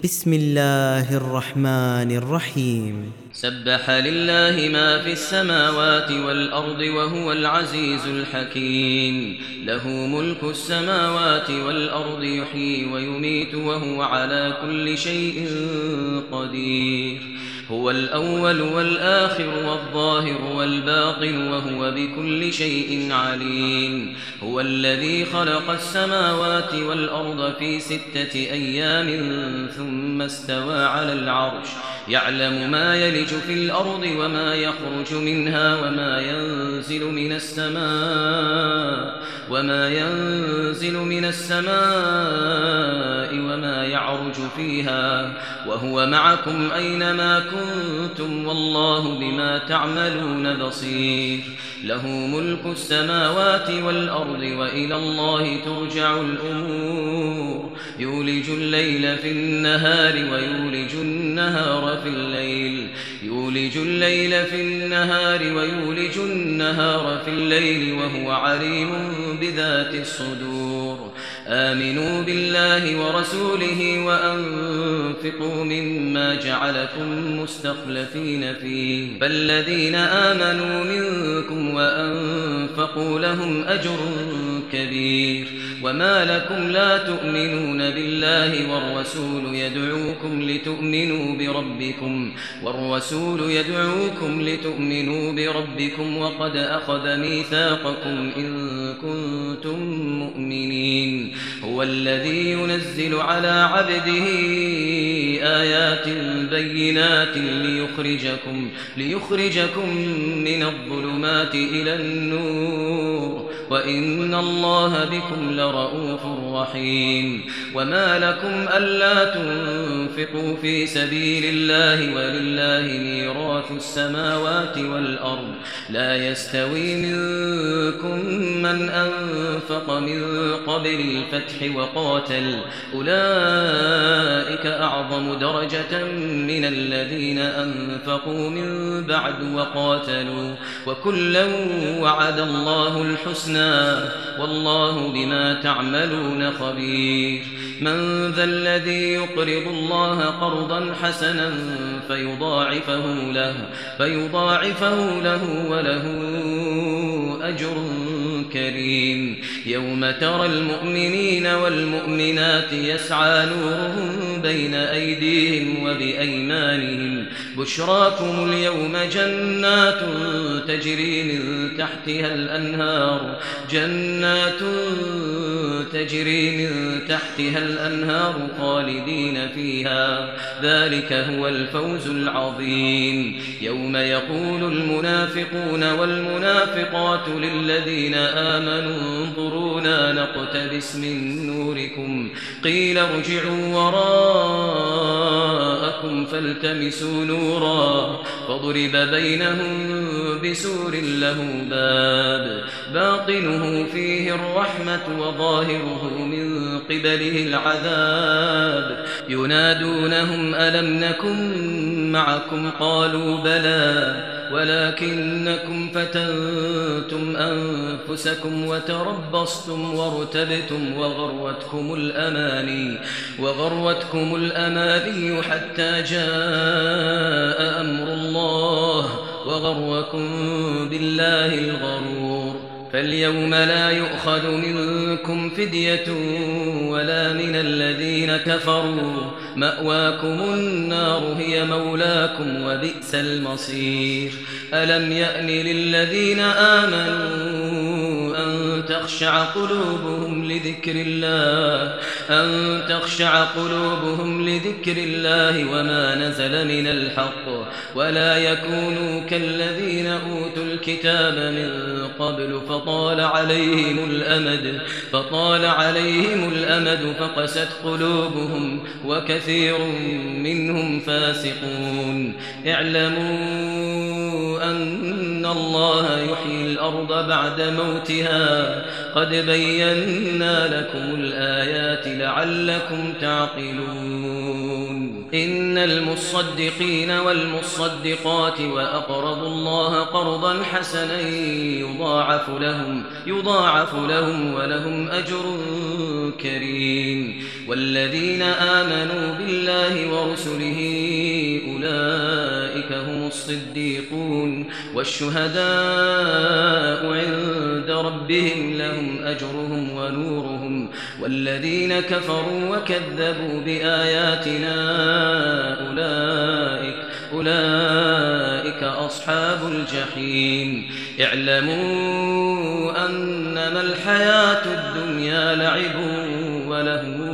بسم الله الرحمن الرحيم. سبح لله ما في السماوات والأرض وهو العزيز الحكيم. له ملك السماوات والأرض يحيي ويميت وهو على كل شيء قدير. هو الأول والآخر والظاهر والباطن وهو بكل شيء عليم. هو الذي خلق السماوات والأرض في 6 أيام ثم استوى على العرش يعلم ما يلج في الأرض وما يخرج منها وما ينزل من السماء وما يعرج فيها وهو معكم أينما كنتم والله بما تعملون بصير. له ملك السماوات والأرض وإلى الله ترجع الأمور. يولج الليل في النهار ويولج النهار في الليل وهو عليم بذات الصدور. آمنوا بالله ورسوله وأنفقوا مما جعلكم مستخلفين فيه فالذين آمنوا منكم وأنفقوا لهم أجر كبير. وما لكم لا تؤمنون بالله والرسول يدعوكم لتؤمنوا بربكم وقد أخذ ميثاقكم إن كنتم مؤمنين. هو الذي ينزل على عبده آيات بينات ليخرجكم من الظلمات إلى النور وإن الله بكم لرؤوف رحيم. وما لكم ألا تنفقوا في سبيل الله ولله ميراث السماوات والأرض لا يستوي منكم من أنفق من قبل الفتح وقاتل أولئك أعظم درجة من الذين أنفقوا من بعد وقاتلوا وكلا وعد الله الحسنى والله بما تعملون خبير. من ذا الذي يقرض الله قرضا حسنا فيضاعفه له وله أجر كريم. يوم ترى المؤمنين والمؤمنات يسعى نورهم بين أيديهم وبأيمانهم بشراكم اليوم جنات تجري من تحتها الأنهار خالدين فيها ذلك هو الفوز العظيم. يوم يقول المنافقون والمنافقات للذين آمنوا انظرونا نقتبس من نوركم قيل ارجعوا وراءكم فالتمسوا نورا فضرب بينهم بسور له باب باطنه فيه الرحمة وظاهره من قبله العذاب ينادونهم ألم نكن معكم قالوا بلى ولكنكم فتنتم أنفسكم وتربصتم وارتبتم وغرتكم الأماني حتى جاء أمر الله وغركم بالله الغرور. فاليوم لا يؤخذ منكم فدية ولا من الذين كفروا مأواكم النار هي مولاكم وبئس المصير. ألم يأن للذين آمنوا أن تخشع قلوبهم لذكر الله وما نزل من الحق ولا يكونوا كالذين أوتوا الكتاب من قبل فطال عليهم الأمد فقست قلوبهم وكثير منهم فاسقون. اعلموا أن الله يحيي الأرض بعد موتها قد بينا لكم الآيات لعلكم تعقلون. إن المصدقين والمصدقات وأقرضوا الله قرضا حسنا يضاعف لهم ولهم أجر كريم. والذين آمنوا بالله ورسله أولئك هم الصديقون والشهداء عند ربهم لهم أجرهم ونورهم. والذين كفروا وكذبوا بآياتنا أولئك أصحاب الجحيم. اعلموا أنما الحياة الدنيا لعب وله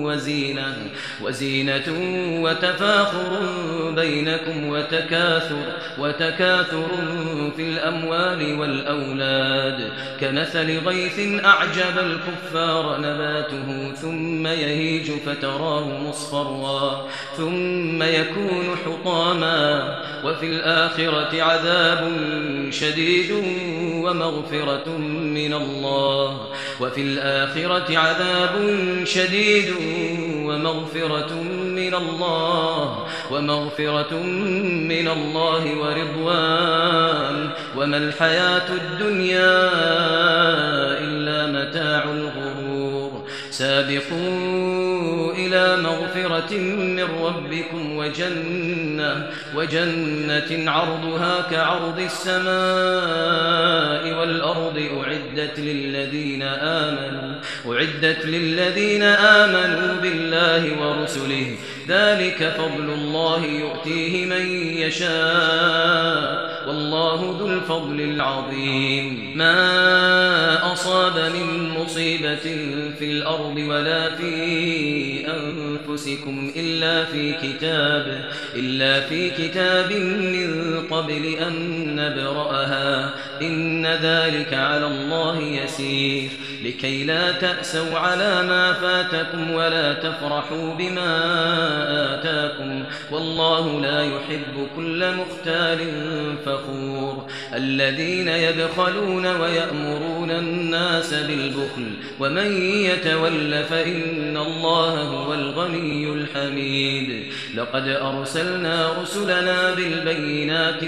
وزينة وتفاخر بينكم وتكاثر في الأموال والأولاد كمثل غيث أعجب الكفار نباته ثم يهيج فتراه مصفرا ثم يكون حطاما وفي الآخرة عذاب شديد ومغفرة من الله ورضوان وما الحياة الدنيا إلا متاع الغرور. سابقوا إلى مغفرة من ربكم وجنة عرضها كعرض السماء والأرض أعدت للذين آمنوا بالله ورسله ذلك فضل الله يؤتيه من يشاء والله ذو الفضل العظيم. ما أصاب من مصيبة في الأرض ولا في أنفسكم إلا في كتاب من قبل أن نبرأها إن ذلك على الله يسير. لكي لا تأسوا على ما فاتكم ولا تفرحوا بما آتاكم والله لا يحب كل مختال فخور. الذين يبخلون ويأمرون الناس بالبخل ومن يتول فإن الله هو الغني الحميد. لقد أرسلنا رسلنا بالبينات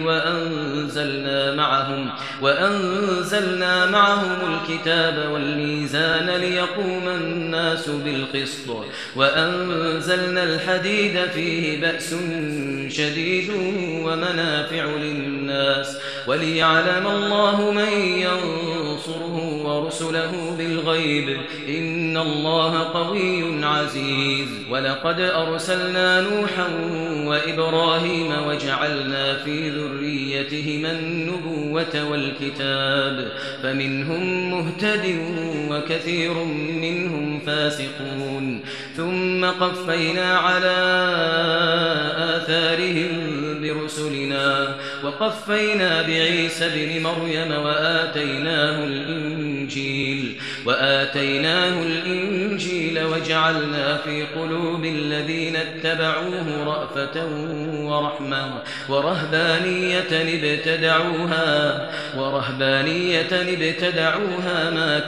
وأنزلنا معهم الكتاب والميزان ليقوم الناس بالقسط وأنزلنا الحديد فيه بأس شديد ومنافع للناس وليعلم الله من ينصره ورسله بالغيب إن الله قوي عزيز. ولقد أرسلنا نوحا وإبراهيم وجعلنا في ذريتهما النبوة والكتاب فمنهم مهتد وكثير منهم فاسقون. ثم قفينا على آثارهم برسلنا وقفينا بعيسى ابن مريم وآتيناه الإنجيل وجعلنا في قلوب الذين اتبعوه رأفة ورحمة ورهبانية ابتدعوها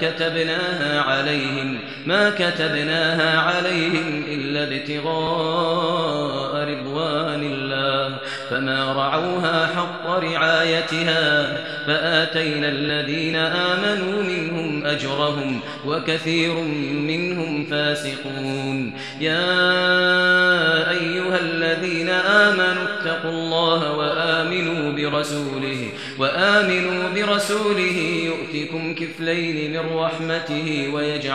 ما كتبناها عليهم إلا ابتغاء رضوان الله فما رعوها حق رعايتها فآتينا الذين آمنوا منهم أجرهم وكثير منهم فاسقون. يا أيها الذين آمنوا اتقوا الله وآمنوا برسوله يؤتكم كفلين من رحمته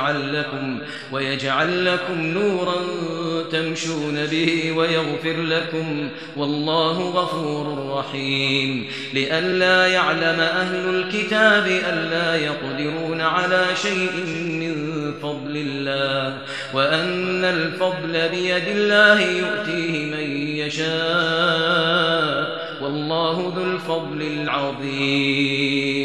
ويجعل لكم نورا تمشون به ويغفر لكم والله غفور رحيم. لئلا يعلم أهل الكتاب ألا يقدرون على شيء من فضل الله وأن الفضل بيد الله يؤتيه من يشاء والله ذو الفضل العظيم.